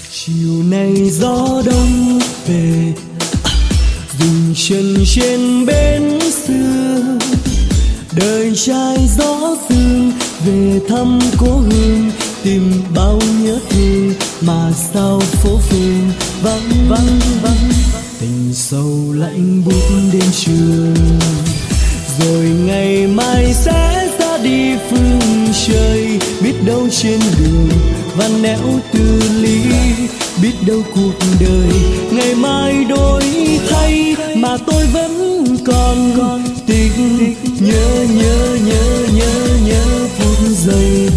Chiều nay gió đông về, dừng chân trên bến xưa, đời trai gió sương về thăm cố hương, tìm bao nhớ thương mà sao phố phường vắng vắng vắng. Tình sâu lạnh buốt đêm trường, rồi ngày mai sẽ ra đi phương trời. Biết đâu trên đường vằn nẻo từ ly, biết đâu cuộc đời ngày mai đổi thay, mà tôi vẫn còn tình nhớ nhớ nhớ nhớ nhớ phút giây.